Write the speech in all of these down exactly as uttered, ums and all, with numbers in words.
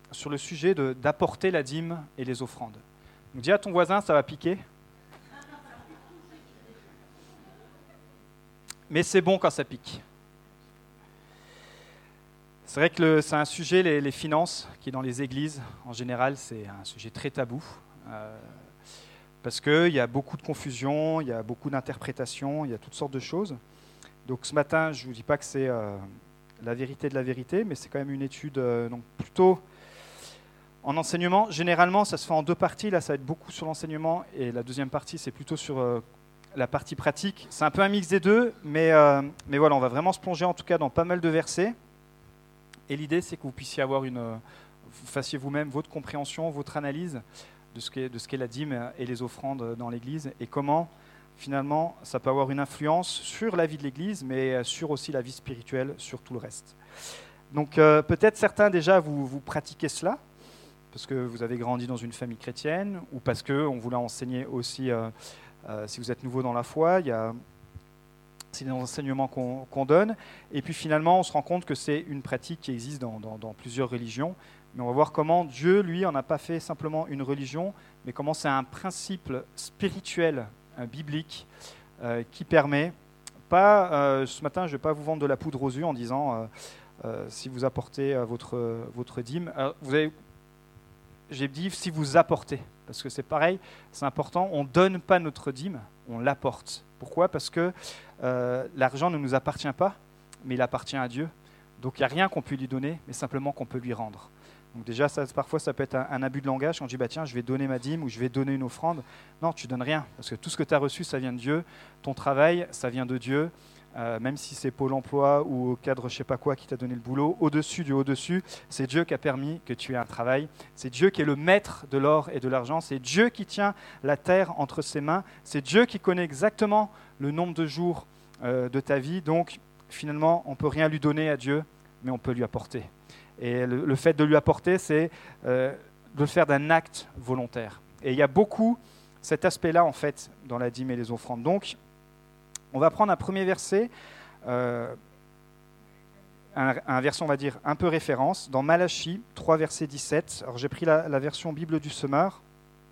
sur le sujet de, d'apporter la dîme et les offrandes. Donc dis à ton voisin, ça va piquer. Mais c'est bon quand ça pique. C'est vrai que le, c'est un sujet, les, les finances, qui dans les églises, en général, c'est un sujet très tabou. Euh, parce qu'il y a beaucoup de confusion, il y a beaucoup d'interprétations, il y a toutes sortes de choses. Donc ce matin, je ne vous dis pas que c'est euh, la vérité de la vérité, mais c'est quand même une étude euh, donc plutôt en enseignement. Généralement, ça se fait en deux parties. Là, ça va être beaucoup sur l'enseignement, et la deuxième partie, c'est plutôt sur euh, la partie pratique. C'est un peu un mix des deux, mais, euh, mais voilà, on va vraiment se plonger en tout cas dans pas mal de versets. Et l'idée, c'est que vous puissiez avoir une, vous fassiez vous-même votre compréhension, votre analyse de ce qu'est, de ce qu'est la dîme et les offrandes dans l'Église, et comment, finalement, ça peut avoir une influence sur la vie de l'Église, mais sur aussi la vie spirituelle, sur tout le reste. Donc, euh, peut-être certains, déjà, vous, vous pratiquez cela, parce que vous avez grandi dans une famille chrétienne, ou parce qu'on vous l'a enseigné aussi, euh, euh, si vous êtes nouveau dans la foi, il y a... c'est des enseignements qu'on, qu'on donne. Et puis finalement, on se rend compte que c'est une pratique qui existe dans, dans, dans plusieurs religions. Mais on va voir comment Dieu, lui, en a pas fait simplement une religion, mais comment c'est un principe spirituel, euh, biblique, euh, qui permet, pas, euh, ce matin, je ne vais pas vous vendre de la poudre aux yeux en disant, euh, euh, si vous apportez euh, votre, votre dîme, alors, vous avez, j'ai dit si vous apportez, parce que c'est pareil, c'est important, on ne donne pas notre dîme, on l'apporte. Pourquoi ? Parce que euh, l'argent ne nous appartient pas, mais il appartient à Dieu. Donc il n'y a rien qu'on peut lui donner, mais simplement qu'on peut lui rendre. Donc déjà, ça, parfois, ça peut être un, un abus de langage quand on dit bah, « tiens, je vais donner ma dîme » ou « je vais donner une offrande ». Non, tu ne donnes rien, parce que tout ce que tu as reçu, ça vient de Dieu. Ton travail, ça vient de Dieu. Euh, même si c'est Pôle emploi ou au cadre je ne sais pas quoi qui t'a donné le boulot, au-dessus du au-dessus, c'est Dieu qui a permis que tu aies un travail. C'est Dieu qui est le maître de l'or et de l'argent. C'est Dieu qui tient la terre entre ses mains. C'est Dieu qui connaît exactement le nombre de jours euh, de ta vie. Donc, finalement, on ne peut rien lui donner à Dieu, mais on peut lui apporter. Et le, le fait de lui apporter, c'est euh, de le faire d'un acte volontaire. Et il y a beaucoup cet aspect-là, en fait, dans la dîme et les offrandes. Donc, on va prendre un premier verset, euh, un, un verset, on va dire, un peu référence, dans Malachie trois, verset dix-sept. Alors, j'ai pris la, la version Bible du Semeur.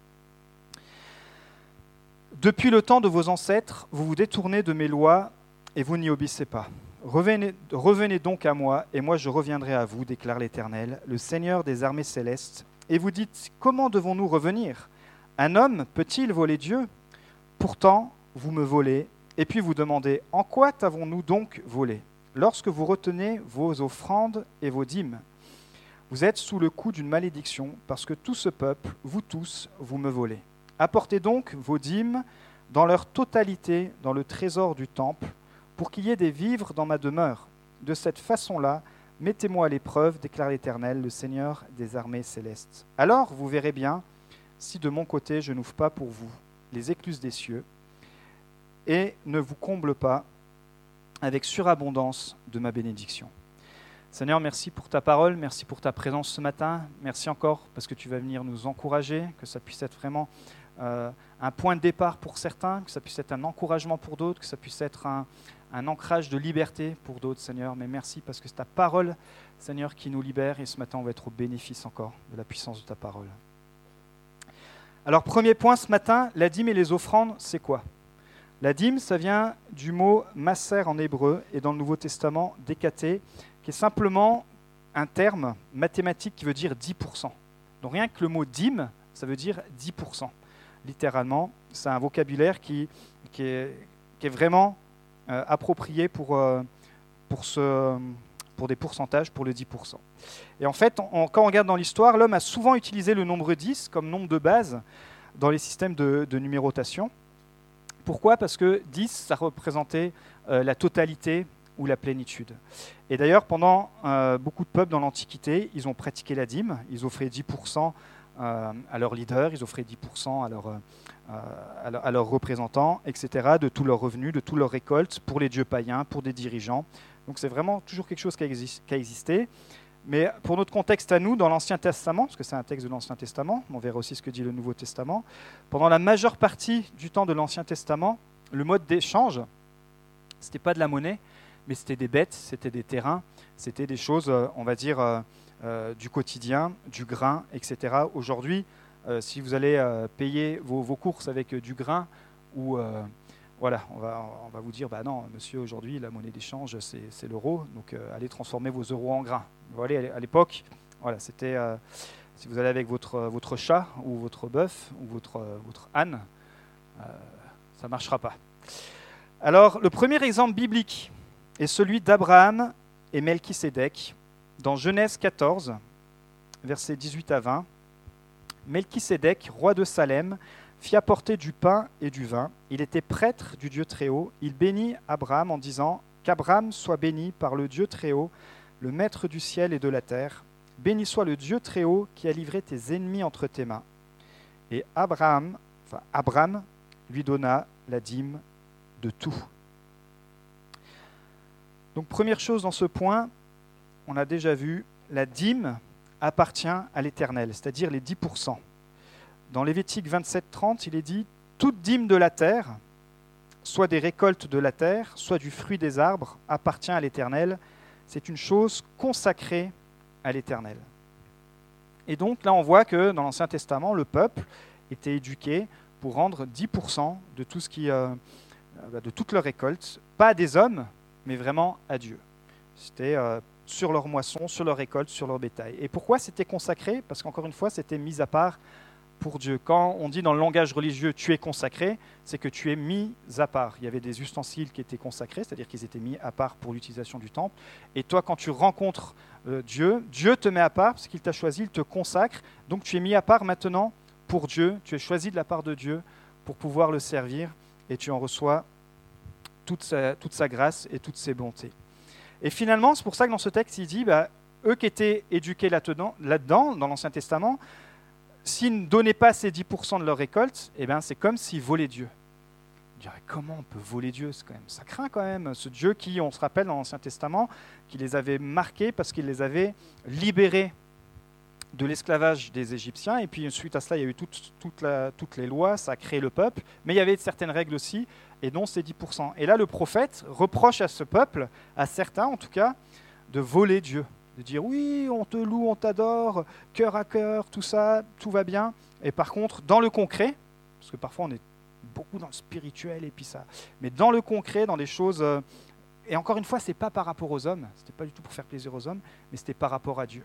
« Depuis le temps de vos ancêtres, vous vous détournez de mes lois et vous n'y obéissez pas. Revenez, revenez donc à moi, et moi je reviendrai à vous, déclare l'Éternel, le Seigneur des armées célestes. Et vous dites, comment devons-nous revenir ? Un homme peut-il voler Dieu ? Pourtant, vous me volez. Et puis vous demandez, en quoi t'avons-nous donc volé ? Lorsque vous retenez vos offrandes et vos dîmes, vous êtes sous le coup d'une malédiction, parce que tout ce peuple, vous tous, vous me volez. Apportez donc vos dîmes dans leur totalité dans le trésor du temple, pour qu'il y ait des vivres dans ma demeure. De cette façon-là, mettez-moi à l'épreuve, déclare l'Éternel, le Seigneur des armées célestes. Alors vous verrez bien si de mon côté je n'ouvre pas pour vous les écluses des cieux, et ne vous comble pas avec surabondance de ma bénédiction. » Seigneur, merci pour ta parole, merci pour ta présence ce matin, merci encore parce que tu vas venir nous encourager, que ça puisse être vraiment euh, un point de départ pour certains, que ça puisse être un encouragement pour d'autres, que ça puisse être un, un ancrage de liberté pour d'autres, Seigneur. Mais merci parce que c'est ta parole, Seigneur, qui nous libère, et ce matin on va être au bénéfice encore de la puissance de ta parole. Alors, premier point ce matin, la dîme et les offrandes, c'est quoi ? La dîme, ça vient du mot « masser » en hébreu, et dans le Nouveau Testament, « décaté », qui est simplement un terme mathématique qui veut dire dix pour cent. Donc rien que le mot « dîme », ça veut dire dix pour cent. Littéralement, c'est un vocabulaire qui, qui, est, qui est vraiment euh, approprié pour, euh, pour, ce, pour des pourcentages, pour le dix pour cent. Et en fait, on, quand on regarde dans l'histoire, l'homme a souvent utilisé le nombre dix comme nombre de base dans les systèmes de, de numérotation. Pourquoi ? Parce que dix, ça représentait euh, la totalité ou la plénitude. Et d'ailleurs, pendant euh, beaucoup de peuples dans l'Antiquité, ils ont pratiqué la dîme, ils offraient dix pour cent euh, à leurs leaders, ils offraient dix pour cent à, leur, euh, à, leur, à leurs représentants, et cetera, de tous leurs revenus, de toutes leurs récoltes, pour les dieux païens, pour des dirigeants. Donc c'est vraiment toujours quelque chose qui a, exist- qui a existé. Mais pour notre contexte à nous, dans l'Ancien Testament, parce que c'est un texte de l'Ancien Testament, on verra aussi ce que dit le Nouveau Testament, pendant la majeure partie du temps de l'Ancien Testament, le mode d'échange, ce n'était pas de la monnaie, mais c'était des bêtes, c'était des terrains, c'était des choses, on va dire, euh, du quotidien, du grain, et cetera. Aujourd'hui, euh, si vous allez euh, payer vos, vos courses avec euh, du grain, ou euh, voilà, on va, on va vous dire, bah non, monsieur, aujourd'hui, la monnaie d'échange, c'est, c'est l'euro, donc euh, allez transformer vos euros en grains. Voilà, à l'époque, voilà, c'était, euh, si vous allez avec votre, votre chat, ou votre bœuf, ou votre, votre âne, euh, ça ne marchera pas. Alors, le premier exemple biblique est celui d'Abraham et Melchisédek, dans Genèse quatorze, versets dix-huit à vingt. Melchisédek, roi de Salem, fit apporter du pain et du vin. Il était prêtre du Dieu Très-Haut. Il bénit Abraham en disant « Qu'Abraham soit béni par le Dieu Très-Haut, le Maître du ciel et de la terre. Béni soit le Dieu Très-Haut qui a livré tes ennemis entre tes mains. » Et Abraham, enfin Abraham lui donna la dîme de tout. Donc première chose dans ce point, on a déjà vu, la dîme appartient à l'Éternel, c'est-à-dire les dix pour cent. Dans Lévitique vingt-sept trente, il est dit « Toute dîme de la terre, soit des récoltes de la terre, soit du fruit des arbres, appartient à l'Éternel. C'est une chose consacrée à l'Éternel. » Et donc là, on voit que dans l'Ancien Testament, le peuple était éduqué pour rendre dix pour cent de tout ce qui... Euh, de toute leur récolte, pas à des hommes, mais vraiment à Dieu. C'était euh, sur leur moisson, sur leur récolte, sur leur bétail. Et pourquoi c'était consacré ? Parce qu'encore une fois, c'était mis à part pour Dieu. Quand on dit dans le langage religieux « tu es consacré », c'est que tu es mis à part. Il y avait des ustensiles qui étaient consacrés, c'est-à-dire qu'ils étaient mis à part pour l'utilisation du temple. Et toi, quand tu rencontres euh, Dieu, Dieu te met à part parce qu'il t'a choisi, il te consacre. Donc tu es mis à part maintenant pour Dieu. Tu es choisi de la part de Dieu pour pouvoir le servir. Et tu en reçois toute sa, toute sa grâce et toutes ses bontés. Et finalement, c'est pour ça que dans ce texte, il dit, bah, eux qui étaient éduqués là-dedans, là-dedans dans l'Ancien Testament, s'ils ne donnaient pas ces dix pour cent de leur récolte, eh ben, c'est comme s'ils volaient Dieu. On dirait, comment on peut voler Dieu ? C'est quand même, ça craint quand même. Ce Dieu qui, on se rappelle dans l'Ancien Testament, qui les avait marqués parce qu'il les avait libérés de l'esclavage des Égyptiens, et puis suite à cela, il y a eu toute, toute la, toutes les lois, ça a créé le peuple, mais il y avait certaines règles aussi, et dont ces dix pour cent. Et là, le prophète reproche à ce peuple, à certains en tout cas, de voler Dieu, de dire oui, on te loue, on t'adore, cœur à cœur, tout ça, tout va bien, et par contre, dans le concret, parce que parfois on est beaucoup dans le spirituel, et puis ça, mais dans le concret, dans des choses, euh, et encore une fois, c'est pas par rapport aux hommes, c'était pas du tout pour faire plaisir aux hommes, mais c'était par rapport à Dieu.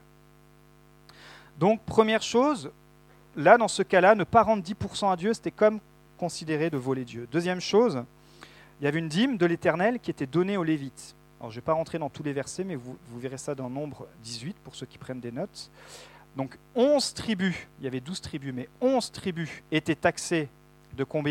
Donc, première chose, là, dans ce cas-là, ne pas rendre dix pour cent à Dieu, c'était comme considérer de voler Dieu. Deuxième chose, il y avait une dîme de l'Éternel qui était donnée aux Lévites. Alors, je ne vais pas rentrer dans tous les versets, mais vous, vous verrez ça dans Nombre dix-huit, pour ceux qui prennent des notes. Donc, onze tribus, il y avait douze tribus, mais onze tribus étaient taxées de combien ?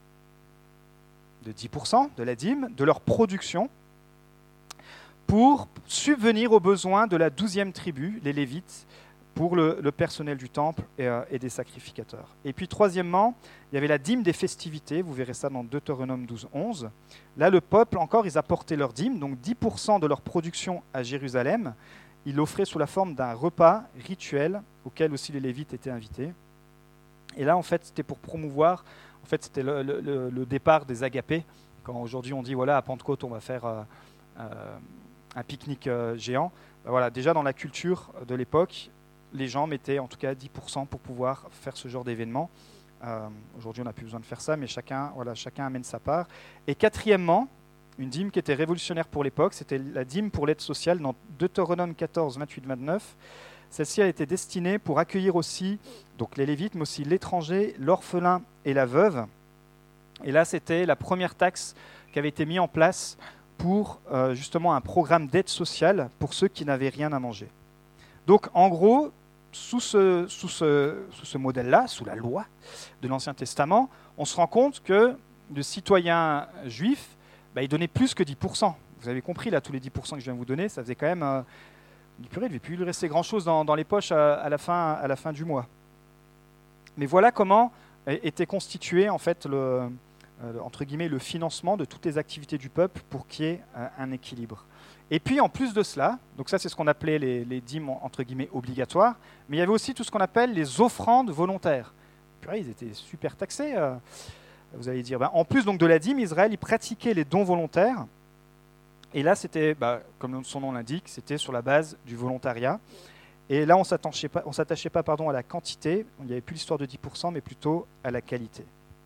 De dix pour cent de la dîme, de leur production, pour subvenir aux besoins de la douzième tribu, les Lévites, pour le, le personnel du temple et, euh, et des sacrificateurs. Et puis troisièmement, il y avait la dîme des festivités, vous verrez ça dans Deutéronome douze onze. Là, le peuple, encore, ils apportaient leur dîme, donc dix pour cent de leur production à Jérusalem. Ils l'offraient sous la forme d'un repas rituel, auquel aussi les Lévites étaient invités. Et là, en fait, c'était pour promouvoir, en fait, c'était le, le, le départ des agapés. Quand aujourd'hui on dit, voilà, à Pentecôte, on va faire euh, euh, un pique-nique euh, géant. Ben voilà, déjà dans la culture de l'époque, les gens mettaient en tout cas dix pour cent pour pouvoir faire ce genre d'événement. Euh, aujourd'hui, on n'a plus besoin de faire ça, mais chacun, voilà, chacun amène sa part. Et quatrièmement, une dîme qui était révolutionnaire pour l'époque, c'était la dîme pour l'aide sociale dans Deutéronome quatorze, vingt-huit, vingt-neuf. Celle-ci a été destinée pour accueillir aussi donc les Lévites, mais aussi l'étranger, l'orphelin et la veuve. Et là, c'était la première taxe qui avait été mise en place pour euh, justement un programme d'aide sociale pour ceux qui n'avaient rien à manger. Donc, en gros, Sous ce, sous, ce, sous ce modèle-là, sous la loi de l'Ancien Testament, on se rend compte que le citoyen juif, bah, il donnait plus que dix pour cent. Vous avez compris, là, tous les dix pour cent que je viens de vous donner, ça faisait quand même... Euh, il ne devait plus lui rester grand-chose dans, dans les poches à, à, la fin, à la fin du mois. Mais voilà comment était constitué, en fait, le, euh, entre guillemets, le financement de toutes les activités du peuple pour qu'il y ait euh, un équilibre. Et puis, en plus de cela, donc ça, c'est ce qu'on appelait les, les dîmes, entre guillemets, obligatoires, mais il y avait aussi tout ce qu'on appelle les offrandes volontaires. Puis, ils étaient super taxés, euh, vous allez dire. Ben, en plus donc, de la dîme, Israël, il pratiquait les dons volontaires. Et là, c'était, bah, comme son nom l'indique, c'était sur la base du volontariat. Et là, on s'attachait pas, on s'attachait pas pardon, à la quantité, il n'y avait plus l'histoire de dix pour cent, mais plutôt à la qualité.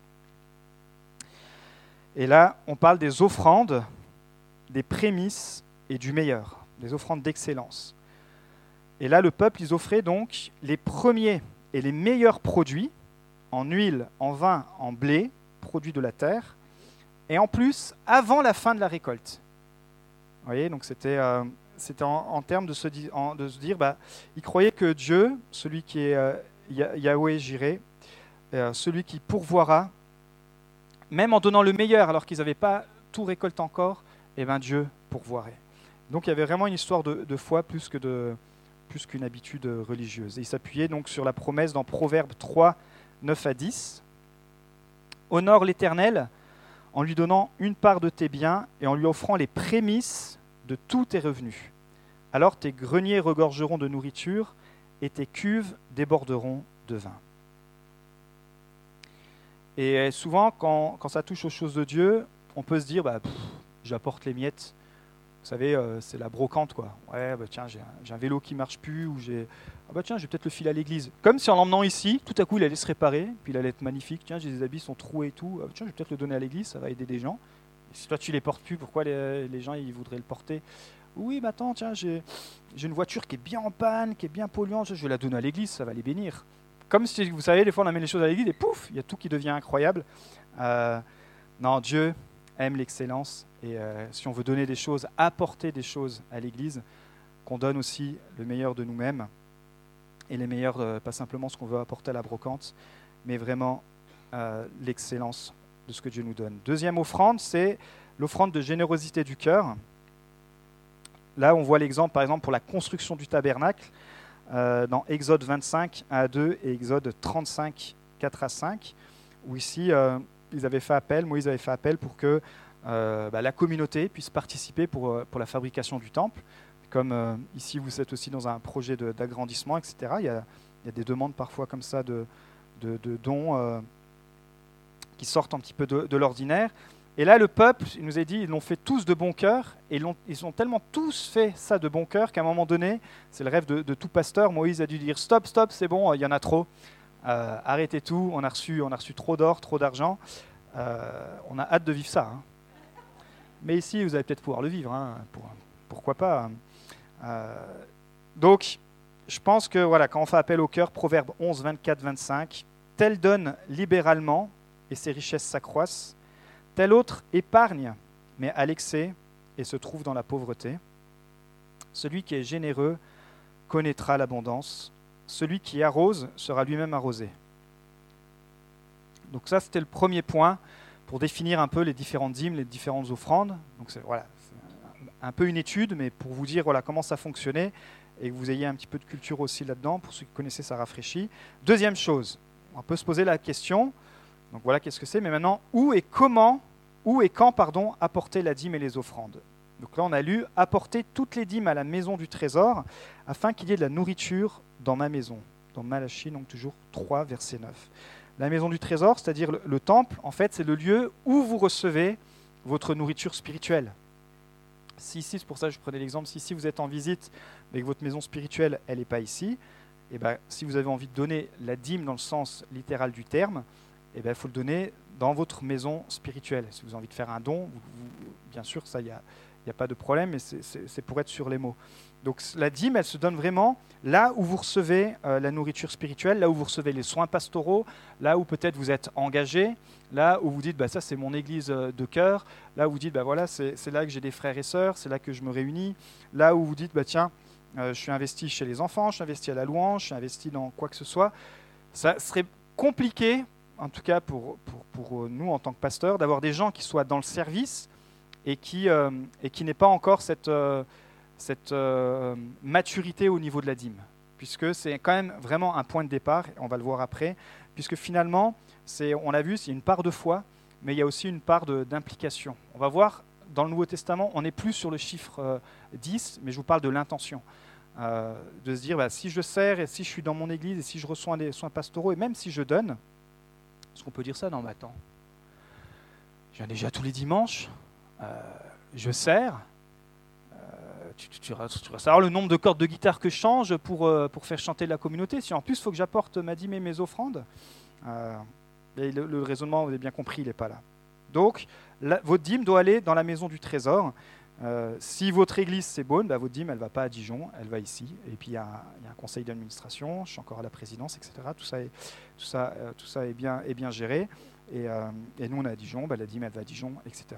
Et là, on parle des offrandes, des prémices et du meilleur, des offrandes d'excellence. Et là, le peuple, ils offraient donc les premiers et les meilleurs produits, en huile, en vin, en blé, produits de la terre, et en plus, avant la fin de la récolte. Vous voyez, donc c'était, euh, c'était en, en termes de se, di- en, de se dire, bah, ils croyaient que Dieu, celui qui est euh, Yahweh Jireh, euh, celui qui pourvoira, même en donnant le meilleur, alors qu'ils n'avaient pas tout récolté encore, eh ben Dieu pourvoirait. Donc il y avait vraiment une histoire de, de foi plus que de, plus qu'une habitude religieuse. Et il s'appuyait donc sur la promesse dans Proverbes trois, neuf à dix. Honore l'Éternel en lui donnant une part de tes biens et en lui offrant les prémices de tous tes revenus. Alors tes greniers regorgeront de nourriture et tes cuves déborderont de vin. Et souvent, quand, quand ça touche aux choses de Dieu, on peut se dire, bah, pff, j'apporte les miettes. Vous savez, euh, c'est la brocante, quoi. Ouais, bah, tiens, j'ai un, j'ai un vélo qui marche plus, ou j'ai... Ah bah tiens, je vais peut-être le filer à l'église. Comme si en l'emmenant ici, tout à coup, il allait se réparer, puis il allait être magnifique. Tiens, j'ai des habits, sont troués et tout. Ah bah tiens, je vais peut-être le donner à l'église, ça va aider des gens. Et si toi, tu les portes plus, pourquoi les, les gens, ils voudraient le porter? Oui, mais attends, tiens, j'ai, j'ai une voiture qui est bien en panne, qui est bien polluante, je vais la donner à l'église, ça va les bénir. Comme si, vous savez, des fois, on amène les choses à l'église et pouf, il y a tout qui devient incroyable. Euh, non, Dieu aime l'excellence. Et euh, si on veut donner des choses, apporter des choses à l'église, qu'on donne aussi le meilleur de nous-mêmes. Et les meilleurs, euh, pas simplement ce qu'on veut apporter à la brocante, mais vraiment euh, l'excellence de ce que Dieu nous donne. Deuxième offrande, c'est l'offrande de générosité du cœur. Là, on voit l'exemple, par exemple, pour la construction du tabernacle, euh, dans Exode vingt-cinq, un à deux et Exode trente-cinq, quatre à cinq, où ici, euh, ils avaient fait appel, Moïse avait fait appel pour que euh, bah, la communauté puisse participer pour, pour la fabrication du temple. Comme euh, ici, vous êtes aussi dans un projet de, d'agrandissement, et cetera. Il y, a, il y a des demandes parfois comme ça de, de, de dons euh, qui sortent un petit peu de, de l'ordinaire. Et là, le peuple, il nous a dit, ils l'ont fait tous de bon cœur, et l'ont, ils ont tellement tous fait ça de bon cœur qu'à un moment donné, c'est le rêve de, de tout pasteur, Moïse a dû dire, stop, stop, c'est bon, il y en a trop, euh, arrêtez tout, on a reçu, on a reçu trop d'or, trop d'argent, euh, on a hâte de vivre ça. Hein. Mais ici, vous allez peut-être pouvoir le vivre, hein, pour, pourquoi pas. Euh, donc, je pense que voilà, quand on fait appel au cœur, Proverbe onze, vingt-quatre, vingt-cinq, tel donne libéralement, et ses richesses s'accroissent, tel autre épargne, mais à l'excès, et se trouve dans la pauvreté. Celui qui est généreux connaîtra l'abondance. Celui qui arrose sera lui-même arrosé. Donc ça, c'était le premier point pour définir un peu les différentes dîmes, les différentes offrandes. Donc c'est, voilà, c'est un peu une étude, mais pour vous dire voilà, comment ça fonctionnait et que vous ayez un petit peu de culture aussi là-dedans. Pour ceux qui connaissaient, ça rafraîchit. Deuxième chose, on peut se poser la question, donc voilà qu'est-ce que c'est, mais maintenant, où et comment, où et quand, pardon, apporter la dîme et les offrandes. Donc là, on a lu « Apporter toutes les dîmes à la maison du trésor, afin qu'il y ait de la nourriture dans ma maison ». Dans Malachie, donc toujours trois, verset neuf. La maison du trésor, c'est-à-dire le, le temple, en fait, c'est le lieu où vous recevez votre nourriture spirituelle. Si ici, c'est pour ça que je prenais l'exemple, si ici vous êtes en visite, mais que votre maison spirituelle, elle n'est pas ici, et ben, si vous avez envie de donner la dîme dans le sens littéral du terme, il ben, faut le donner dans votre maison spirituelle. Si vous avez envie de faire un don, vous, vous, bien sûr, ça, il n'y a, y a pas de problème, mais c'est, c'est, c'est pour être sur les mots. Donc la dîme, elle se donne vraiment là où vous recevez euh, la nourriture spirituelle, là où vous recevez les soins pastoraux, là où peut-être vous êtes engagé, là où vous dites bah, « ça c'est mon église de cœur », là où vous dites bah, « voilà, c'est, c'est là que j'ai des frères et sœurs, c'est là que je me réunis », là où vous dites bah, « tiens, euh, je suis investi chez les enfants, je suis investi à la louange, je suis investi dans quoi que ce soit ». Ça serait compliqué, en tout cas pour, pour, pour nous en tant que pasteurs, d'avoir des gens qui soient dans le service et qui, euh, et qui n'aient pas encore cette... Euh, cette euh, maturité au niveau de la dîme, puisque c'est quand même vraiment un point de départ, on va le voir après, puisque finalement, c'est, on l'a vu, c'est une part de foi, mais il y a aussi une part de, d'implication. On va voir, dans le Nouveau Testament, on n'est plus sur le chiffre euh, dix, mais je vous parle de l'intention, euh, de se dire, bah, si je sers, et si je suis dans mon église, et si je reçois des soins pastoraux, et même si je donne, est-ce qu'on peut dire ça? Non, mais attends, je viens déjà tous les dimanches, euh, je sers, tu, tu, tu, tu vas savoir le nombre de cordes de guitare que je change pour, euh, pour faire chanter la communauté. Si en plus, il faut que j'apporte ma dîme et mes offrandes. Euh, et le, le raisonnement, vous avez bien compris, il n'est pas là. Donc, la, votre dîme doit aller dans la maison du trésor. Euh, si votre église c'est Beaune, bah, votre dîme elle ne va pas à Dijon, elle va ici. Et puis il y, y a un conseil d'administration, je suis encore à la présidence, et cetera. Tout ça est, tout ça, euh, tout ça est, bien, est bien géré. Et, euh, et nous on est à Dijon, bah, la dîme elle va à Dijon, et cetera.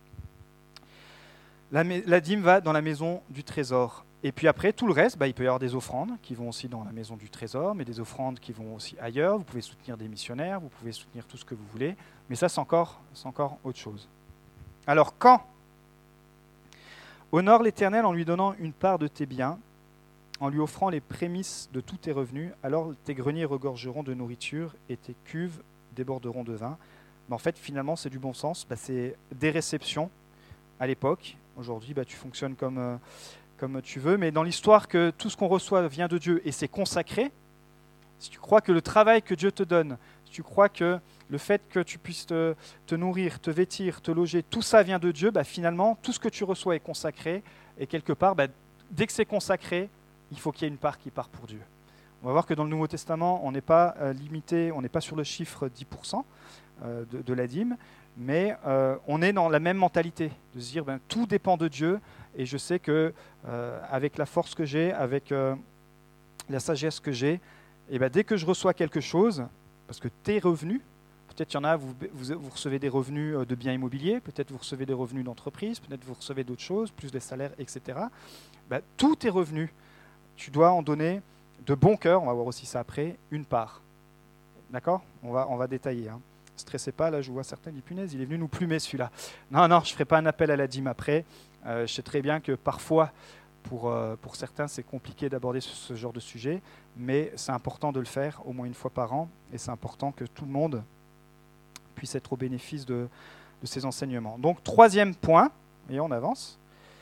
La, la dîme va dans la maison du trésor. Et puis après, tout le reste, bah, il peut y avoir des offrandes qui vont aussi dans la maison du trésor, mais des offrandes qui vont aussi ailleurs. Vous pouvez soutenir des missionnaires, vous pouvez soutenir tout ce que vous voulez. Mais ça, c'est encore, c'est encore autre chose. Alors quand honore l'Éternel en lui donnant une part de tes biens, en lui offrant les prémices de tous tes revenus, alors tes greniers regorgeront de nourriture et tes cuves déborderont de vin. Mais en fait, finalement, c'est du bon sens. Bah, c'est des réceptions à l'époque. Aujourd'hui, bah, tu fonctionnes comme, euh, comme tu veux. Mais dans l'histoire que tout ce qu'on reçoit vient de Dieu et c'est consacré, si tu crois que le travail que Dieu te donne, si tu crois que le fait que tu puisses te, te nourrir, te vêtir, te loger, tout ça vient de Dieu, bah finalement, tout ce que tu reçois est consacré. Et quelque part, bah, dès que c'est consacré, il faut qu'il y ait une part qui part pour Dieu. On va voir que dans le Nouveau Testament, on n'est pas euh, limité, on n'est pas sur le chiffre dix pour cent euh, de, de la dîme, mais euh, on est dans la même mentalité, de se dire, ben, tout dépend de Dieu. Et je sais que euh, avec la force que j'ai, avec euh, la sagesse que j'ai, et ben, dès que je reçois quelque chose, parce que tes revenus, peut-être il y en a, vous, vous, vous recevez des revenus de biens immobiliers, peut-être vous recevez des revenus d'entreprise, peut-être vous recevez d'autres choses, plus des salaires, et cetera. Ben, tous tes revenus, tu dois en donner de bon cœur, on va voir aussi ça après, une part. D'accord ? on va, on va détailler. Hein. Stressez pas, là je vois certains disent, punaise, il est venu nous plumer celui-là. Non, non, je ne ferai pas un appel à la dîme après. Euh, je sais très bien que parfois, pour, euh, pour certains, c'est compliqué d'aborder ce, ce genre de sujet, mais c'est important de le faire au moins une fois par an, et c'est important que tout le monde puisse être au bénéfice de, de ces enseignements. Donc, troisième point, et on avance.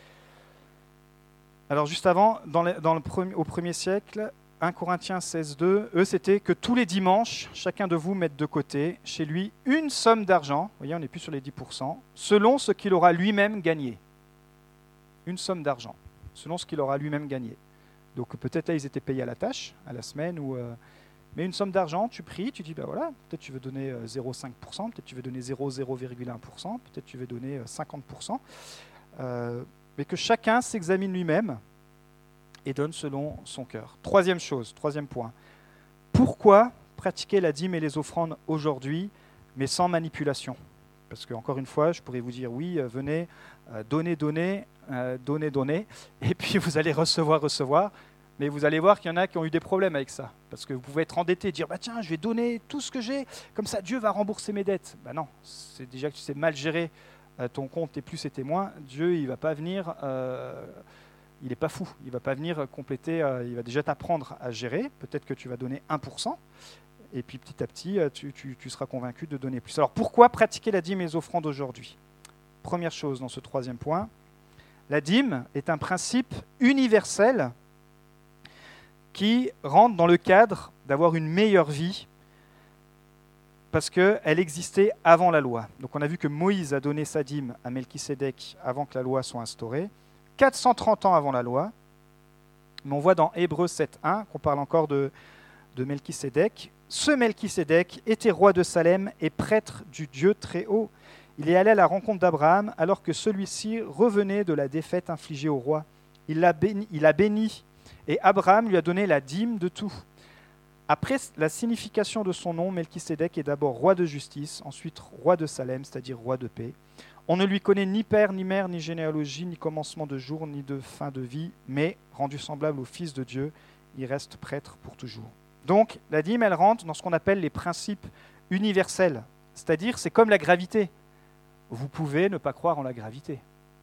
Alors, juste avant, dans le, dans le premier, au premier siècle, un Corinthiens seize deux, eux, c'était que tous les dimanches, chacun de vous mette de côté, chez lui, une somme d'argent, vous voyez, on n'est plus sur les dix pour cent, selon ce qu'il aura lui-même gagné. Une somme d'argent, selon ce qu'il aura lui-même gagné. Donc, peut-être là, ils étaient payés à la tâche, à la semaine, ou... Euh, mais une somme d'argent, tu pries, tu dis, ben voilà, peut-être tu veux donner zéro virgule cinq pour cent, peut-être tu veux donner zéro virgule un pour cent, peut-être tu veux donner cinquante pour cent. Euh, mais que chacun s'examine lui-même et donne selon son cœur. Troisième chose, troisième point. Pourquoi pratiquer la dîme et les offrandes aujourd'hui, mais sans manipulation ? Parce que, encore une fois, je pourrais vous dire, oui, venez, euh, donnez, donnez, euh, donnez, donnez, et puis vous allez recevoir, recevoir. Mais vous allez voir qu'il y en a qui ont eu des problèmes avec ça. Parce que vous pouvez être endetté et dire bah, « tiens, je vais donner tout ce que j'ai, comme ça Dieu va rembourser mes dettes. » Ben non, c'est déjà que tu sais mal gérer euh, ton compte, tes plus et tes moins. Dieu, il ne va pas venir, euh, il n'est pas fou. Il ne va pas venir compléter, euh, il va déjà t'apprendre à gérer. Peut-être que tu vas donner un pour cent. Et puis petit à petit, tu, tu, tu seras convaincu de donner plus. Alors pourquoi pratiquer la dîme et les offrandes aujourd'hui ? Première chose dans ce troisième point, la dîme est un principe universel qui rentre dans le cadre d'avoir une meilleure vie parce qu'elle existait avant la loi. Donc on a vu que Moïse a donné sa dîme à Melchisédek avant que la loi soit instaurée, quatre cent trente ans avant la loi, mais on voit dans Hébreux sept un qu'on parle encore de, de Melchisédek. Ce Melchisédek était roi de Salem et prêtre du Dieu très haut. Il est allé à la rencontre d'Abraham alors que celui-ci revenait de la défaite infligée au roi. Il l'a béni, il a béni et Abraham lui a donné la dîme de tout. Après la signification de son nom, Melchisédek est d'abord roi de justice, ensuite roi de Salem, c'est-à-dire roi de paix. On ne lui connaît ni père, ni mère, ni généalogie, ni commencement de jour, ni de fin de vie, mais rendu semblable au Fils de Dieu, il reste prêtre pour toujours. Donc la dîme, elle rentre dans ce qu'on appelle les principes universels, c'est-à-dire c'est comme la gravité. Vous pouvez ne pas croire en la gravité.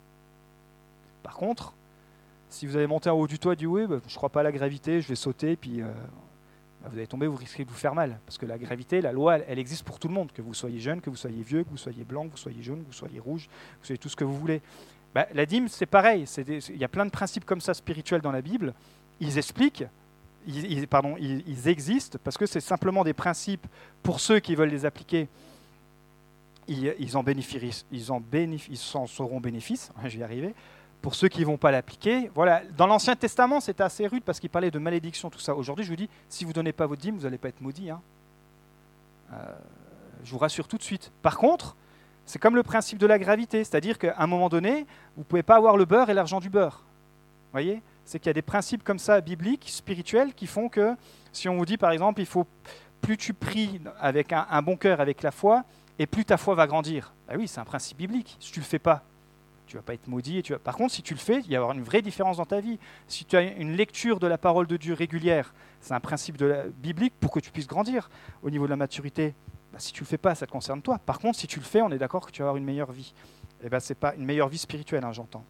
Par contre, si vous allez monter en haut du toit et dire oui, bah, je ne crois pas à la gravité, je vais sauter, puis euh, bah, vous allez tomber, vous risquez de vous faire mal. Parce que la gravité, la loi, elle, elle existe pour tout le monde, que vous soyez jeune, que vous soyez vieux, que vous soyez blanc, que vous soyez jaune, que vous soyez rouge, que vous soyez tout ce que vous voulez. Bah, la dîme, c'est pareil. C'est des, il y a plein de principes comme ça spirituels dans la Bible. Ils expliquent, ils, ils, pardon, ils, ils existent parce que c'est simplement des principes pour ceux qui veulent les appliquer. Ils, ils, en bénéficient, ils, en bénéficient, ils en sauront bénéfice, je vais y arriver. pour ceux qui ne vont pas l'appliquer, voilà. Dans l'Ancien Testament, c'était assez rude parce qu'il parlait de malédiction, tout ça. Aujourd'hui, je vous dis, si vous ne donnez pas votre dîme, vous n'allez pas être maudit. Hein. Euh, je vous rassure tout de suite. Par contre, c'est comme le principe de la gravité, c'est-à-dire qu'à un moment donné, vous ne pouvez pas avoir le beurre et l'argent du beurre. Vous voyez ? C'est qu'il y a des principes comme ça, bibliques, spirituels, qui font que, si on vous dit, par exemple, il faut, plus tu pries avec un, un bon cœur, avec la foi, et plus ta foi va grandir. Ben oui, c'est un principe biblique. Si tu ne le fais pas, tu ne vas pas être maudit. Et tu vas... Par contre, si tu le fais, il va y avoir une vraie différence dans ta vie. Si tu as une lecture de la parole de Dieu régulière, c'est un principe de la... biblique pour que tu puisses grandir au niveau de la maturité. Ben, si tu ne le fais pas, ça te concerne toi. Par contre, si tu le fais, on est d'accord que tu vas avoir une meilleure vie. Et ben, ce n'est pas une meilleure vie spirituelle, hein, j'entends.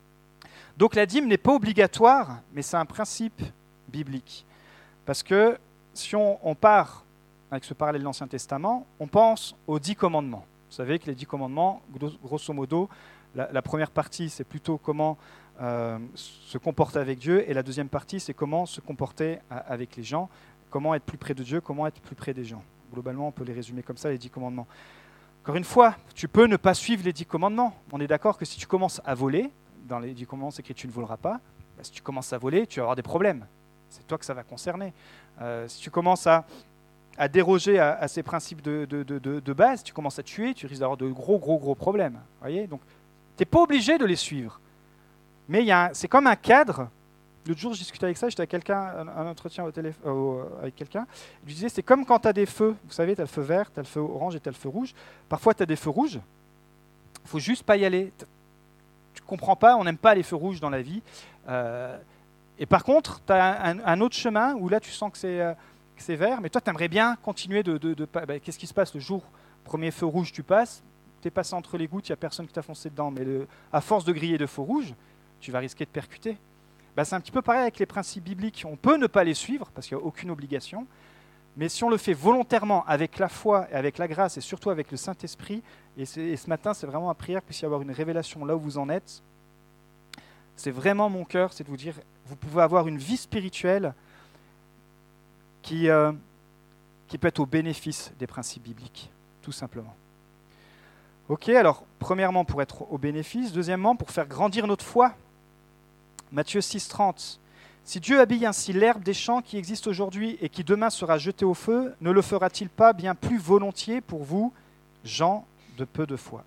Donc la dîme n'est pas obligatoire, mais c'est un principe biblique. Parce que si on, on part avec ce parallèle de l'Ancien Testament, on pense aux dix commandements. Vous savez que les dix commandements, grosso modo, la, la première partie, c'est plutôt comment euh, se comporter avec Dieu, et la deuxième partie, c'est comment se comporter avec les gens, comment être plus près de Dieu, comment être plus près des gens. Globalement, on peut les résumer comme ça, les dix commandements. Encore une fois, tu peux ne pas suivre les dix commandements. On est d'accord que si tu commences à voler, dans les dix commandements, c'est écrit tu ne voleras pas, bah, si tu commences à voler, tu vas avoir des problèmes. C'est toi que ça va concerner. Euh, si tu commences à, à déroger à, à ces principes de, de, de, de base, tu commences à tuer, tu risques d'avoir de gros, gros, gros problèmes. Voyez, donc, tu n'es pas obligé de les suivre. Mais y a un, c'est comme un cadre. L'autre jour, je discutais avec ça, j'étais avec quelqu'un, un, un entretien au téléphone, euh, avec quelqu'un. Il lui disait, c'est comme quand tu as des feux. Vous savez, tu as le feu vert, tu as le feu orange et tu as le feu rouge. Parfois, tu as des feux rouges. Il ne faut juste pas y aller. Tu ne comprends pas, on n'aime pas les feux rouges dans la vie. Euh, et par contre, tu as un, un autre chemin où là, tu sens que c'est, euh, que c'est vert, mais toi, tu aimerais bien continuer de... de, de, de bah, qu'est-ce qui se passe le jour, premier feu rouge, tu passes, tu es passé entre les gouttes, il n'y a personne qui t'a foncé dedans, mais le, à force de griller de feu rouge, tu vas risquer de percuter. Bah, c'est un petit peu pareil avec les principes bibliques. On peut ne pas les suivre, parce qu'il n'y a aucune obligation, mais si on le fait volontairement, avec la foi, et avec la grâce, et surtout avec le Saint-Esprit, et, et ce matin, c'est vraiment ma prière, puisse y avoir une révélation là où vous en êtes. C'est vraiment mon cœur, c'est de vous dire, vous pouvez avoir une vie spirituelle qui, euh, qui peut être au bénéfice des principes bibliques, tout simplement. Ok, alors, premièrement, pour être au bénéfice. Deuxièmement, pour faire grandir notre foi. Matthieu six, trente. Si Dieu habille ainsi l'herbe des champs qui existe aujourd'hui et qui demain sera jetée au feu, ne le fera-t-il pas bien plus volontiers pour vous, gens de peu de foi?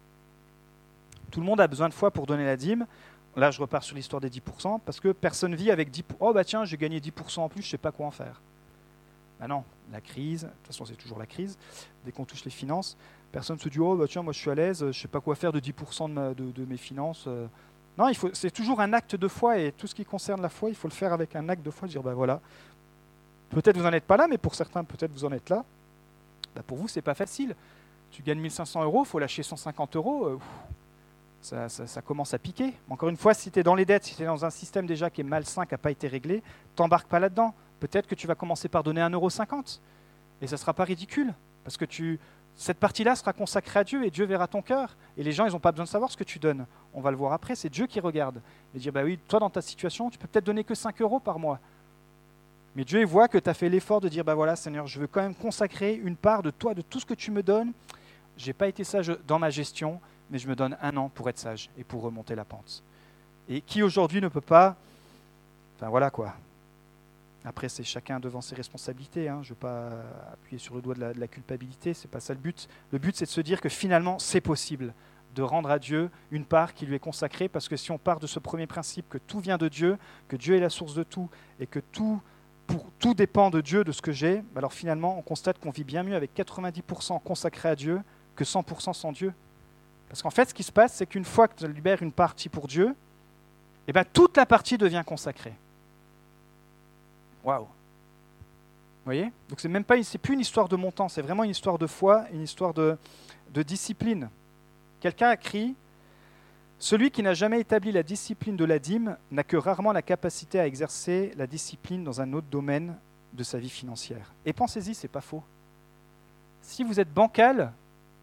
Tout le monde a besoin de foi pour donner la dîme. Là, je repars sur l'histoire des dix pour cent, parce que personne vit avec dix pour cent. Oh, bah tiens, j'ai gagné dix pour cent en plus, je ne sais pas quoi en faire. Ben non, la crise, de toute façon, c'est toujours la crise. Dès qu'on touche les finances, personne ne se dit, oh, bah tiens, moi, je suis à l'aise, je ne sais pas quoi faire de dix pour cent de, ma, de, de mes finances. Non, il faut, c'est toujours un acte de foi, et tout ce qui concerne la foi, il faut le faire avec un acte de foi, dire, ben voilà, peut-être vous n'en êtes pas là, mais pour certains, peut-être vous en êtes là. Ben pour vous, ce n'est pas facile. Tu gagnes mille cinq cents euros, il faut lâcher cent cinquante euros. Euh, Ça, ça, ça commence à piquer. Encore une fois, si tu es dans les dettes, si tu es dans un système déjà qui est malsain, qui n'a pas été réglé, t'embarques pas là-dedans. Peut-être que tu vas commencer par donner un euro cinquante. Et ça ne sera pas ridicule. Parce que tu, cette partie-là sera consacrée à Dieu et Dieu verra ton cœur. Et les gens, ils n'ont pas besoin de savoir ce que tu donnes. On va le voir après, c'est Dieu qui regarde. Et dire, bah oui, toi dans ta situation, tu peux peut-être donner que cinq euros par mois. Mais Dieu il voit que tu as fait l'effort de dire, bah voilà Seigneur, je veux quand même consacrer une part de toi, de tout ce que tu me donnes. Je n'ai pas été sage dans ma gestion, mais je me donne un an pour être sage et pour remonter la pente. Et qui aujourd'hui ne peut pas... Enfin voilà quoi. Après, c'est chacun devant ses responsabilités. Hein. Je ne veux pas appuyer sur le doigt de la, de la culpabilité, ce n'est pas ça le but. Le but, c'est de se dire que finalement, c'est possible de rendre à Dieu une part qui lui est consacrée, parce que si on part de ce premier principe que tout vient de Dieu, que Dieu est la source de tout, et que tout, pour, tout dépend de Dieu, de ce que j'ai, alors finalement, on constate qu'on vit bien mieux avec quatre-vingt-dix pour cent consacré à Dieu que cent pour cent sans Dieu. Parce qu'en fait, ce qui se passe, c'est qu'une fois que tu libères une partie pour Dieu, eh ben, toute la partie devient consacrée. Waouh! Vous voyez? Donc c'est même pas, c'est plus une histoire de montant, c'est vraiment une histoire de foi, une histoire de, de discipline. Quelqu'un a écrit « Celui qui n'a jamais établi la discipline de la dîme n'a que rarement la capacité à exercer la discipline dans un autre domaine de sa vie financière. » Et pensez-y, c'est pas faux. Si vous êtes bancal,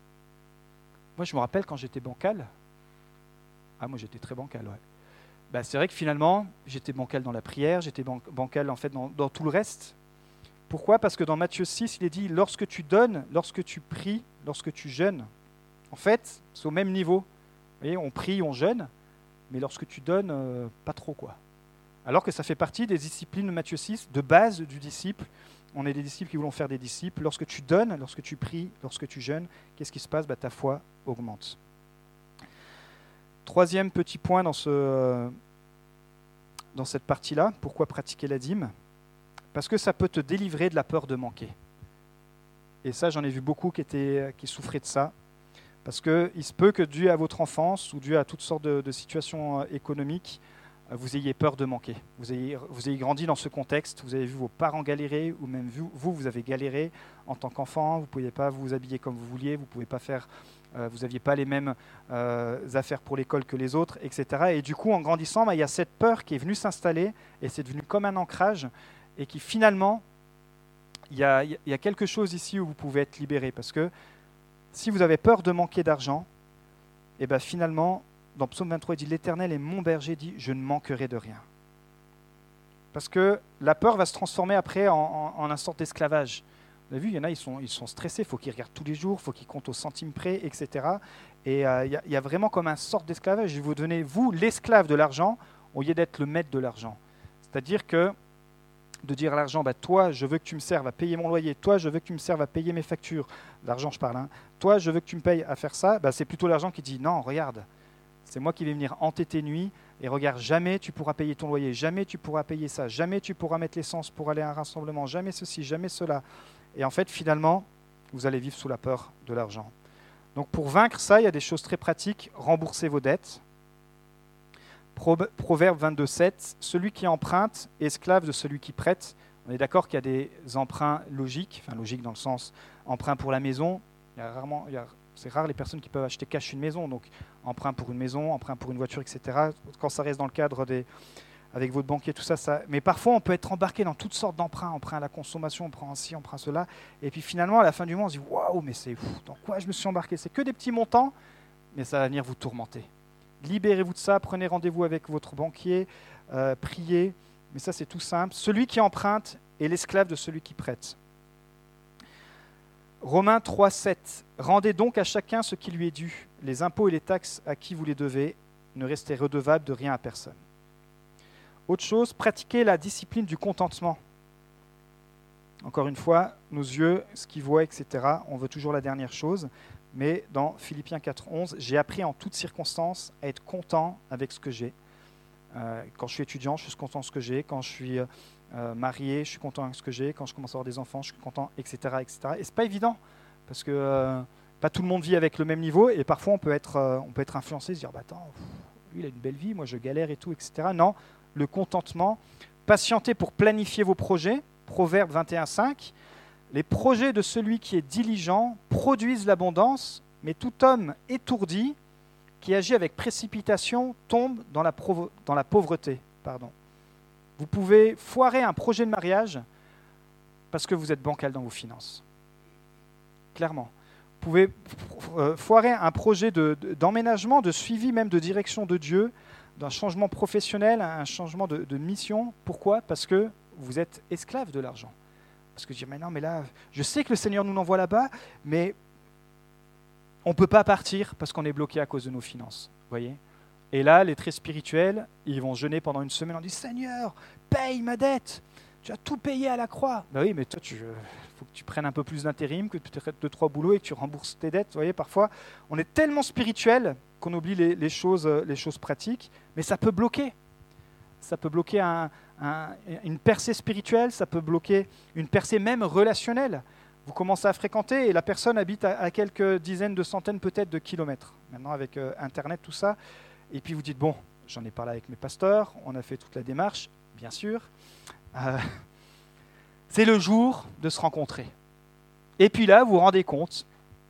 moi je me rappelle quand j'étais bancal, ah moi j'étais très bancal, ouais. Bah, c'est vrai que finalement, j'étais bancal dans la prière, j'étais ban- bancal en fait dans, dans tout le reste. Pourquoi? Parce que dans Matthieu six, il est dit, lorsque tu donnes, lorsque tu pries, lorsque tu jeûnes, en fait, c'est au même niveau. Vous voyez, on prie, on jeûne, mais lorsque tu donnes, euh, pas trop, quoi. Alors que ça fait partie des disciplines de Matthieu six, de base du disciple. On est des disciples qui voulons faire des disciples. Lorsque tu donnes, lorsque tu pries, lorsque tu jeûnes, qu'est-ce qui se passe? Bah, ta foi augmente. Troisième petit point dans, ce, euh, dans cette partie-là, pourquoi pratiquer la dîme? Parce que ça peut te délivrer de la peur de manquer. Et ça, j'en ai vu beaucoup qui, étaient, qui souffraient de ça. Parce qu'il se peut que dû à votre enfance ou dû à toutes sortes de, de situations économiques, vous ayez peur de manquer. Vous ayez, vous ayez grandi dans ce contexte, vous avez vu vos parents galérer, ou même vous, vous, vous avez galéré en tant qu'enfant, vous ne pouviez pas vous habiller comme vous vouliez, vous pouvez pas faire, euh, vous n'aviez pas les mêmes euh, affaires pour l'école que les autres, et cetera. Et du coup, en grandissant, bah, il y a cette peur qui est venue s'installer, et c'est devenu comme un ancrage, et qui finalement, il y a, il y a quelque chose ici où vous pouvez être libéré, parce que si vous avez peur de manquer d'argent, et ben finalement, dans Psaume vingt-trois, il dit « L'Éternel est mon berger, dit, je ne manquerai de rien. » Parce que la peur va se transformer après en, en, en un sorte d'esclavage. Vous avez vu, il y en a, ils sont, ils sont stressés, il faut qu'ils regardent tous les jours, il faut qu'ils comptent au centime près, et cetera. Et euh, il, y a, il y a vraiment comme un sorte d'esclavage. Vous devenez, vous, l'esclave de l'argent, au lieu d'être le maître de l'argent. C'est-à-dire que de dire à l'argent, bah, toi, je veux que tu me serves à payer mon loyer, toi, je veux que tu me serves à payer mes factures, l'argent, je parle, hein. Toi, je veux que tu me payes à faire ça, bah, c'est plutôt l'argent qui dit, non, regarde, c'est moi qui vais venir hanter tes nuits, et regarde, jamais tu pourras payer ton loyer, jamais tu pourras payer ça, jamais tu pourras mettre l'essence pour aller à un rassemblement, jamais ceci, jamais cela. Et en fait, finalement, vous allez vivre sous la peur de l'argent. Donc pour vaincre ça, il y a des choses très pratiques, remboursez vos dettes. Proverbe vingt-deux, sept, celui qui emprunte est esclave de celui qui prête. On est d'accord qu'il y a des emprunts logiques, enfin logiques dans le sens emprunt pour la maison. Il y a rarement, il y a, c'est rare les personnes qui peuvent acheter cash une maison, donc emprunt pour une maison, emprunt pour une voiture, et cetera. Quand ça reste dans le cadre des, avec votre banquier, tout ça, ça. Mais parfois on peut être embarqué dans toutes sortes d'emprunts, emprunt à la consommation, emprunt ci, emprunt cela, et puis finalement à la fin du mois on se dit waouh, mais c'est fou, dans quoi je me suis embarqué? C'est que des petits montants, mais ça va venir vous tourmenter. Libérez-vous de ça, prenez rendez-vous avec votre banquier, euh, priez, mais ça c'est tout simple. Celui qui emprunte est l'esclave de celui qui prête. Romains trois, sept, rendez donc à chacun ce qui lui est dû, les impôts et les taxes à qui vous les devez, ne restez redevable de rien à personne. Autre chose, pratiquez la discipline du contentement. Encore une fois, nos yeux, ce qu'ils voient, et cetera, on veut toujours la dernière chose. Mais dans Philippiens quatre, onze, j'ai appris en toutes circonstances à être content avec ce que j'ai. Euh, quand je suis étudiant, je suis content de ce que j'ai. Quand je suis euh, marié, je suis content avec ce que j'ai. Quand je commence à avoir des enfants, je suis content, et cetera, et cetera. Et c'est pas évident, parce que euh, pas tout le monde vit avec le même niveau, et parfois on peut être, euh, on peut être influencé, se dire bah, « Attends, pff, lui il a une belle vie, moi je galère et tout, et cetera » Non, le contentement, patientez pour planifier vos projets, Proverbe vingt et un, cinq. Les projets de celui qui est diligent produisent l'abondance, mais tout homme étourdi qui agit avec précipitation tombe dans la, provo- dans la pauvreté. Pardon. Vous pouvez foirer un projet de mariage parce que vous êtes bancal dans vos finances. Clairement. Vous pouvez foirer un projet de, de, d'emménagement, de suivi même de direction de Dieu, d'un changement professionnel, un changement de, de mission. Pourquoi? Parce que vous êtes esclave de l'argent. Parce que je dis, mais non, mais là, je sais que le Seigneur nous envoie là-bas, mais on ne peut pas partir parce qu'on est bloqué à cause de nos finances. Voyez? Et là, les très spirituels, ils vont jeûner pendant une semaine, on dit, Seigneur, paye ma dette, tu as tout payé à la croix. Ben oui, mais toi, il faut que tu prennes un peu plus d'intérim, que tu aies deux, trois boulots et que tu rembourses tes dettes. Vous voyez, parfois, on est tellement spirituel qu'on oublie les, les, choses, les choses pratiques, mais ça peut bloquer. Ça peut bloquer un, un, une percée spirituelle, ça peut bloquer une percée même relationnelle. Vous commencez à fréquenter et la personne habite à, à quelques dizaines de centaines peut-être de kilomètres. Maintenant avec euh, Internet, tout ça. Et puis vous dites, bon, j'en ai parlé avec mes pasteurs, on a fait toute la démarche, bien sûr. Euh, c'est le jour de se rencontrer. Et puis là, vous vous rendez compte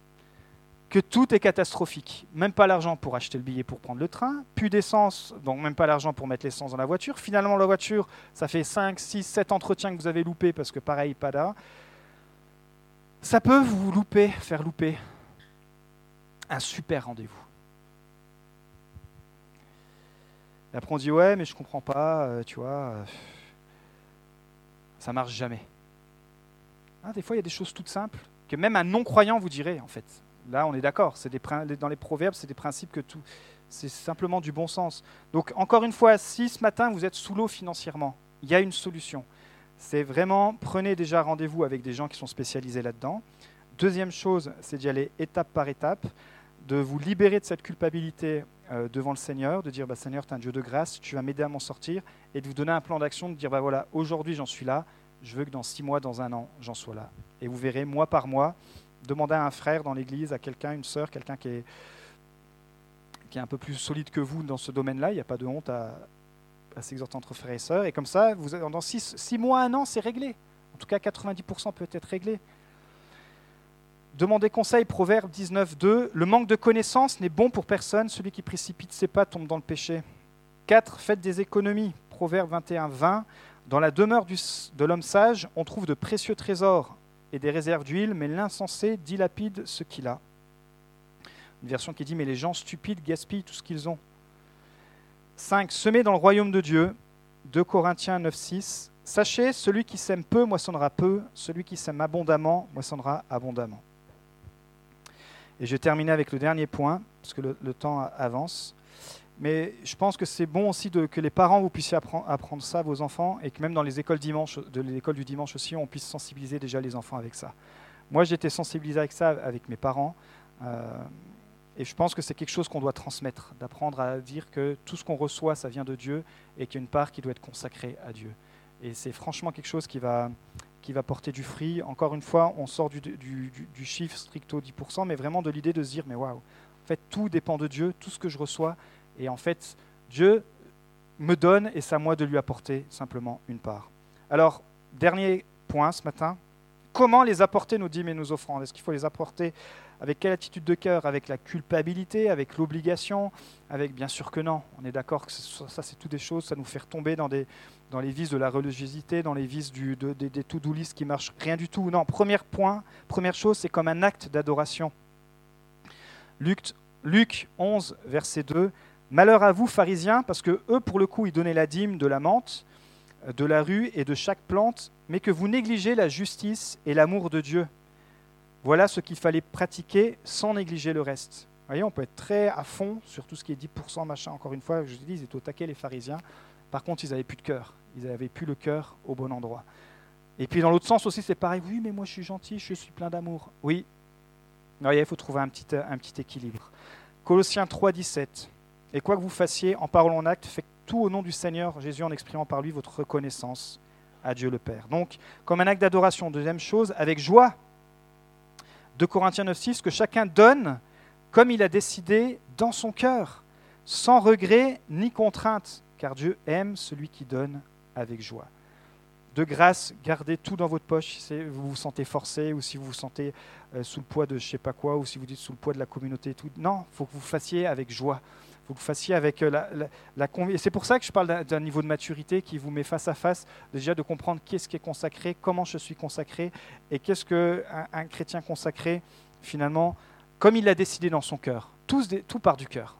que tout est catastrophique. Même pas l'argent pour acheter le billet pour prendre le train, plus d'essence, donc même pas l'argent pour mettre l'essence dans la voiture. Finalement, la voiture, ça fait cinq, six, sept entretiens que vous avez loupés parce que pareil, pas là. Ça peut vous louper, faire louper un super rendez-vous. Et après on dit, ouais, mais je comprends pas, euh, tu vois, euh, ça marche jamais. Ah, des fois, il y a des choses toutes simples que même un non-croyant vous dirait, en fait. Là, on est d'accord. C'est des, dans les proverbes, c'est des principes que tout... C'est simplement du bon sens. Donc, encore une fois, si ce matin, vous êtes sous l'eau financièrement, il y a une solution. C'est vraiment, prenez déjà rendez-vous avec des gens qui sont spécialisés là-dedans. Deuxième chose, c'est d'y aller étape par étape, de vous libérer de cette culpabilité euh, devant le Seigneur, de dire bah, « Seigneur, tu es un Dieu de grâce, tu vas m'aider à m'en sortir », et de vous donner un plan d'action, de dire bah, « voilà, aujourd'hui, j'en suis là, je veux que dans six mois, dans un an, j'en sois là. » Et vous verrez, mois par mois, demandez à un frère dans l'église, à quelqu'un, une sœur, quelqu'un qui est, qui est un peu plus solide que vous dans ce domaine-là, il n'y a pas de honte à, à s'exhorter entre frères et sœurs, et comme ça, vous, dans six, six mois, un an, c'est réglé. En tout cas, quatre-vingt-dix pour cent peut être réglé. Demandez conseil, Proverbe dix-neuf, deux. Le manque de connaissance n'est bon pour personne. Celui qui précipite ses pas tombe dans le péché. quatre. Faites des économies. Proverbe vingt et un, vingt. Dans la demeure du, de l'homme sage, on trouve de précieux trésors et des réserves d'huile, mais l'insensé dilapide ce qu'il a. Une version qui dit, mais les gens stupides gaspillent tout ce qu'ils ont. cinq. Semez dans le royaume de Dieu. deux Corinthiens neuf, six. Sachez, celui qui sème peu moissonnera peu, celui qui sème abondamment moissonnera abondamment. Et je vais terminer avec le dernier point, parce que le, le temps avance. Mais je pense que c'est bon aussi de, que les parents, vous puissiez apprendre, apprendre ça à vos enfants, et que même dans les écoles dimanche, de l'école du dimanche aussi, on puisse sensibiliser déjà les enfants avec ça. Moi, j'ai été sensibilisé avec ça, avec mes parents, euh, et je pense que c'est quelque chose qu'on doit transmettre, d'apprendre à dire que tout ce qu'on reçoit, ça vient de Dieu, et qu'il y a une part qui doit être consacrée à Dieu. Et c'est franchement quelque chose qui va... qui va porter du fruit. Encore une fois, on sort du, du, du, du chiffre stricto dix pour cent, mais vraiment de l'idée de se dire, mais waouh, en fait, tout dépend de Dieu, tout ce que je reçois, et en fait, Dieu me donne, et c'est à moi de lui apporter simplement une part. Alors, dernier point ce matin, comment les apporter, nos dîmes et nos offrandes? Est-ce qu'il faut les apporter avec quelle attitude de cœur? Avec la culpabilité, avec l'obligation, avec bien sûr que non. On est d'accord que ça, c'est toutes des choses, ça nous fait retomber dans, des, dans les vices de la religiosité, dans les vices du, de, des, des to-do list qui marchent rien du tout. Non, premier point, première chose, c'est comme un acte d'adoration. Luc, Luc onze, verset deux. Malheur à vous, pharisiens, parce que eux, pour le coup, ils donnaient la dîme de la menthe, de la rue et de chaque plante, mais que vous négligez la justice et l'amour de Dieu. Voilà ce qu'il fallait pratiquer sans négliger le reste. Vous voyez, on peut être très à fond sur tout ce qui est dix pour cent, machin. Encore une fois, je vous dis, ils étaient au taquet, les pharisiens. Par contre, ils n'avaient plus de cœur. Ils n'avaient plus le cœur au bon endroit. Et puis, dans l'autre sens aussi, c'est pareil. Oui, mais moi, je suis gentil, je suis plein d'amour. Oui. Vous voyez, il faut trouver un petit, un petit équilibre. Colossiens trois, dix-sept. Et quoi que vous fassiez, en parole ou en acte, faites tout au nom du Seigneur Jésus en exprimant par lui votre reconnaissance à Dieu le Père. Donc, comme un acte d'adoration. Deuxième chose, avec joie. deux Corinthiens neuf, six, que chacun donne comme il a décidé dans son cœur, sans regret ni contrainte, car Dieu aime celui qui donne avec joie. De grâce, gardez tout dans votre poche si vous vous sentez forcé ou si vous vous sentez euh, sous le poids de je ne sais pas quoi ou si vous dites sous le poids de la communauté. Tout. Non, il faut que vous fassiez avec joie. Il faut que vous fassiez avec euh, la, la, la conviction. C'est pour ça que je parle d'un, d'un niveau de maturité qui vous met face à face, déjà de comprendre qu'est-ce qui est consacré, comment je suis consacré et qu'est-ce qu'un un chrétien consacré, finalement, comme il l'a décidé dans son cœur. Tout, tout part du cœur.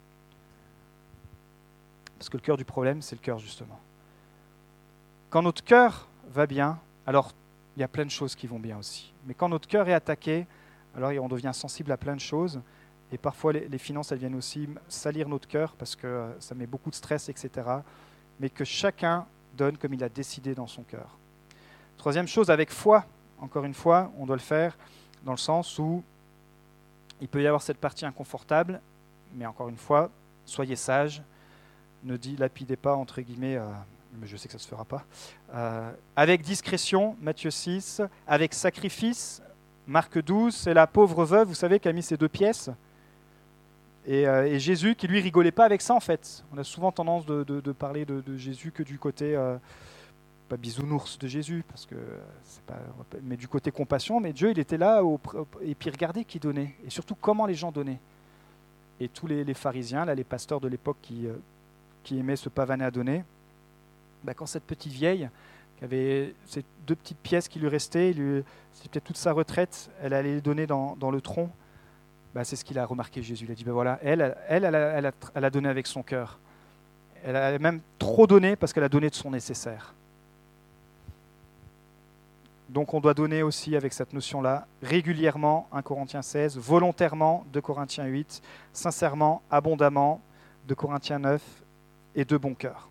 Parce que le cœur du problème, c'est le cœur, justement. Quand notre cœur va bien, alors il y a plein de choses qui vont bien aussi. Mais quand notre cœur est attaqué, alors on devient sensible à plein de choses. Et parfois, les, les finances, elles viennent aussi salir notre cœur parce que ça met beaucoup de stress, et cetera. Mais que chacun donne comme il a décidé dans son cœur. Troisième chose, avec foi. Encore une fois, on doit le faire dans le sens où il peut y avoir cette partie inconfortable, mais encore une fois, soyez sages. Ne dilapidez pas, entre guillemets... Euh, mais je sais que ça ne se fera pas, euh, avec discrétion, Matthieu six, avec sacrifice, Marc douze, c'est la pauvre veuve, vous savez, qui a mis ses deux pièces, et, euh, et Jésus qui lui rigolait pas avec ça en fait. On a souvent tendance de, de, de parler de, de Jésus que du côté, euh, pas bisounours de Jésus, parce que c'est pas, mais du côté compassion, mais Dieu il était là, au, et puis regardez qui donnait, et surtout comment les gens donnaient. Et tous les, les pharisiens, là, les pasteurs de l'époque qui, euh, qui aimaient se pavaner à donner, bah, quand cette petite vieille, qui avait ces deux petites pièces qui lui restaient, lui, c'était toute sa retraite, elle allait les donner dans, dans le tronc, bah, c'est ce qu'il a remarqué Jésus. Il a dit, bah, voilà, elle, elle, elle, a, elle, a, elle a donné avec son cœur. Elle a même trop donné parce qu'elle a donné de son nécessaire. Donc on doit donner aussi avec cette notion-là, régulièrement, un Corinthiens seize, volontairement, deux Corinthiens huit, sincèrement, abondamment, deux Corinthiens neuf, et de bon cœur.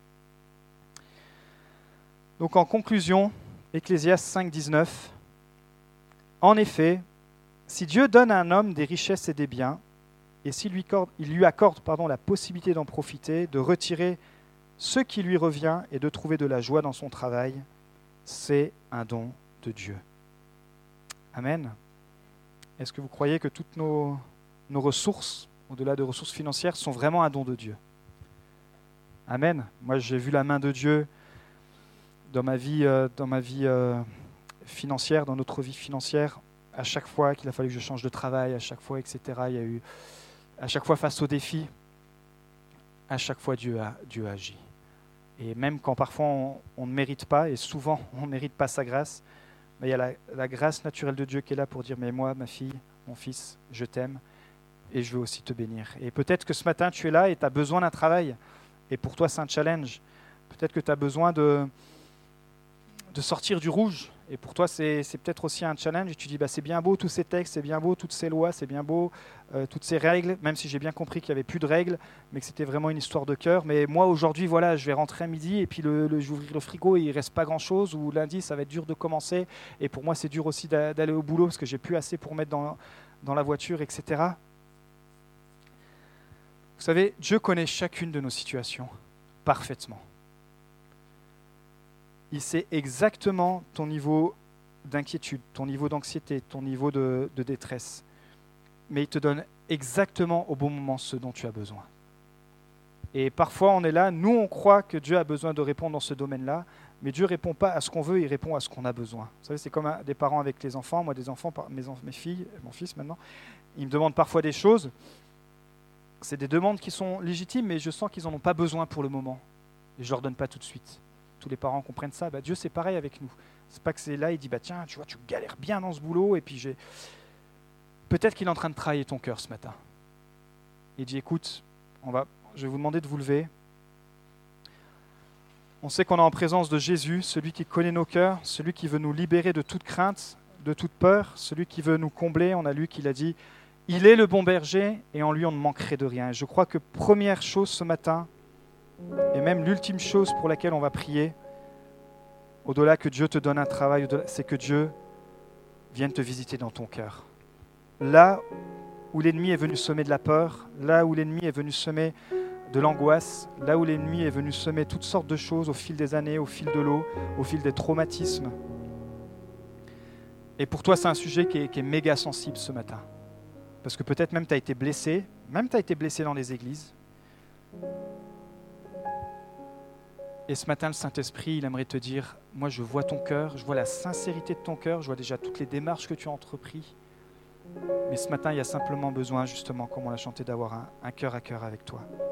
Donc en conclusion, Ecclésiaste cinq, dix-neuf, en effet, si Dieu donne à un homme des richesses et des biens, et s'il lui accorde, il lui accorde pardon, la possibilité d'en profiter, de retirer ce qui lui revient et de trouver de la joie dans son travail, c'est un don de Dieu. Amen. Est-ce que vous croyez que toutes nos, nos ressources, au-delà de ressources financières, sont vraiment un don de Dieu? Amen. Moi, j'ai vu la main de Dieu dans ma vie, euh, dans ma vie euh, financière, dans notre vie financière, à chaque fois qu'il a fallu que je change de travail, à chaque fois, et cetera. Il y a eu, à chaque fois face aux défis, à chaque fois Dieu a, Dieu a agi. Et même quand parfois on, on ne mérite pas, et souvent on ne mérite pas sa grâce, mais il y a la, la grâce naturelle de Dieu qui est là pour dire « mais moi, ma fille, mon fils, je t'aime et je veux aussi te bénir ». Et peut-être que ce matin tu es là et tu as besoin d'un travail, et pour toi c'est un challenge. Peut-être que tu as besoin de, de sortir du rouge, et pour toi c'est, c'est peut-être aussi un challenge, et tu dis bah, « c'est bien beau tous ces textes, c'est bien beau toutes ces lois, c'est bien beau euh, toutes ces règles », même si j'ai bien compris qu'il n'y avait plus de règles, mais que c'était vraiment une histoire de cœur. Mais moi aujourd'hui, voilà, je vais rentrer à midi, et puis le, le, je vais ouvrir le frigo, et il ne reste pas grand-chose, ou lundi ça va être dur de commencer, et pour moi c'est dur aussi d'a, d'aller au boulot, parce que j'ai plus assez pour mettre dans, dans la voiture, et cetera. Vous savez, Dieu connaît chacune de nos situations parfaitement. Il sait exactement ton niveau d'inquiétude, ton niveau d'anxiété, ton niveau de, de détresse. Mais il te donne exactement au bon moment ce dont tu as besoin. Et parfois on est là, nous on croit que Dieu a besoin de répondre dans ce domaine-là, mais Dieu ne répond pas à ce qu'on veut, il répond à ce qu'on a besoin. Vous savez, c'est comme un, des parents avec les enfants, moi des enfants, mes, mes filles, mon fils maintenant, ils me demandent parfois des choses. C'est des demandes qui sont légitimes, mais je sens qu'ils n'en ont pas besoin pour le moment. Et je ne leur donne pas tout de suite. Tous les parents comprennent ça. Bah, Dieu, c'est pareil avec nous. C'est pas que c'est là, il dit, bah, tiens, tu vois, tu galères bien dans ce boulot, et puis j'ai... Peut-être qu'il est en train de travailler ton cœur ce matin. Il dit, écoute, on va... je vais vous demander de vous lever. On sait qu'on est en présence de Jésus, celui qui connaît nos cœurs, celui qui veut nous libérer de toute crainte, de toute peur, celui qui veut nous combler. On a lu qu'il a dit, il est le bon berger, et en lui, on ne manquerait de rien. Et je crois que première chose ce matin, et même l'ultime chose pour laquelle on va prier, au-delà que Dieu te donne un travail, c'est que Dieu vienne te visiter dans ton cœur. Là où l'ennemi est venu semer de la peur, là où l'ennemi est venu semer de l'angoisse, là où l'ennemi est venu semer toutes sortes de choses au fil des années, au fil de l'eau, au fil des traumatismes. Et pour toi, c'est un sujet qui est, qui est méga sensible ce matin. Parce que peut-être même tu as été blessé, même tu as été blessé dans les églises. Et ce matin, le Saint-Esprit, il aimerait te dire, moi je vois ton cœur, je vois la sincérité de ton cœur, je vois déjà toutes les démarches que tu as entreprises. Mais ce matin, il y a simplement besoin, justement, comme on l'a chanté, d'avoir un, un cœur à cœur avec toi.